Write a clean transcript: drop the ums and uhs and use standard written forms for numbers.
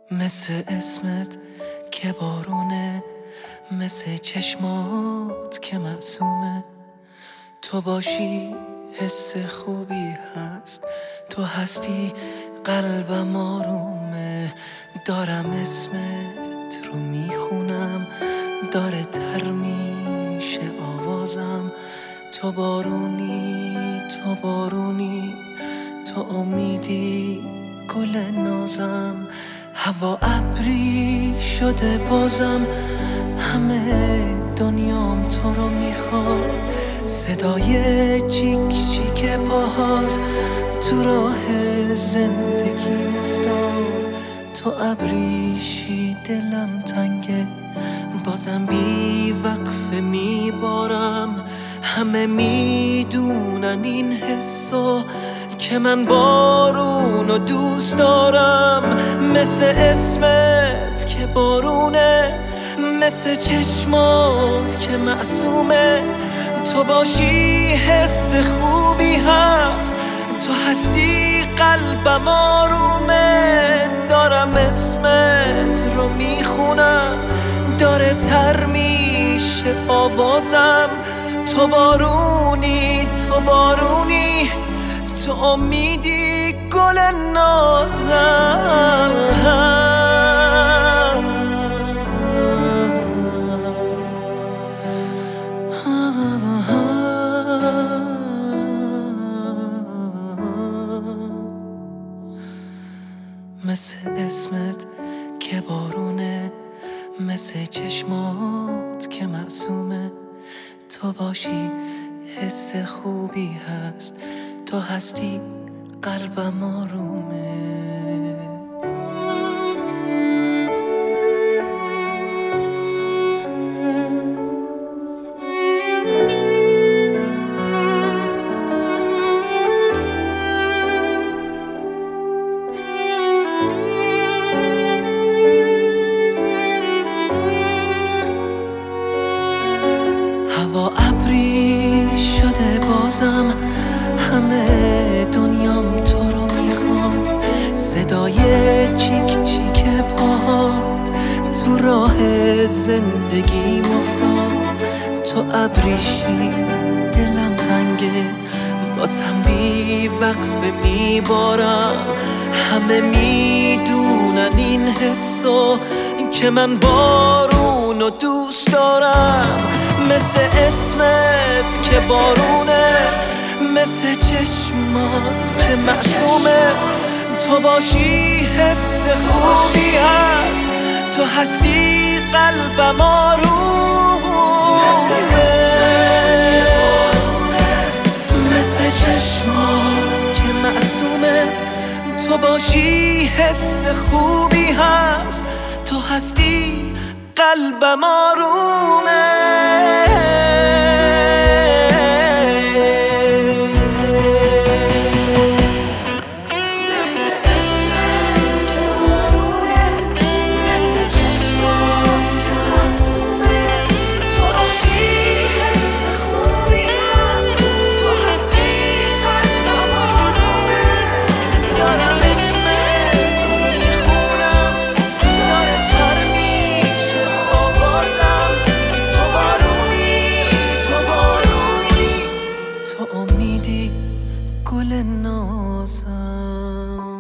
مثل اسمت که بارونه، مثل چشمات که معصومه. تو باشی حس خوبی هست، تو هستی قلبم آرومه. دارم اسمت رو میخونم، داره تر میشه آوازم. تو بارونی، تو بارونی، تو امیدی گل نازم. هوا ابری شده بازم، همه دنیام تو رو میخواد. صدای چیک چیک پاهاست تو راه زندگی افتاد. تو ابریشی دلم تنگه، بازم بی وقفه میبارم. همه میدونن این حسو که من بارونو دوست دارم. مثل اسمت که بارونه، مثل چشمات که معصومه. تو باشی حس خوبی هست، تو هستی قلبم آرومه. دارم اسمت رو میخونم، داره تر میشه آوازم. تو بارونی، تو بارونی، تو امیدی گل نازم. مثل اسمت که بارونه، مثل چشمات که معصومه. تو باشی حس خوبی هست، تو هستی قلبم آرومه. هوا ابری شده بازم، همه دنیام تو رو میخواد. صدای چیک چیک پاهات تو راه زندگی افتاد. تو ابریشی دلم تنگه، بازم بی وقفه میبارم. همه میدونن این حسو که من بارونو دوست دارم. مثل اسمت که بارونه، مثل چشمات که معصومه. تو باشی حس خوبی هست، تو هستی قلبم آرومه. مثل چشمات که معصومه. تو باشی حس خوبی هست، تو هستی قلبم آرومه. تو امیدی گل نازم.